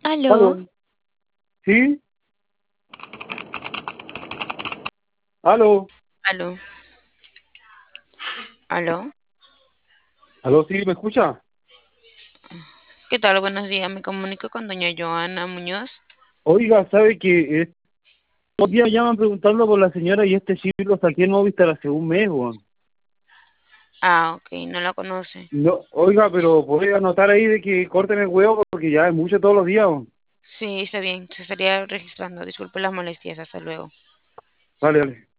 Aló, Aló, ¿sí? Aló, aló, aló. aló, ¿sí? ¿Me escucha? ¿Qué tal? Buenos días. Me comunico con doña Joana Muñoz. Oiga, ¿sabe que los días me llaman preguntando por la señora y este sí lo saqué en Movistar hace un mes, weón? Ah, ok, no la conoce. No, oiga, pero puede anotar ahí de que corten el huevo porque ya es mucho todos los días, weón. Sí, está bien. Se estaría registrando. Disculpe las molestias. Hasta luego. Vale, vale.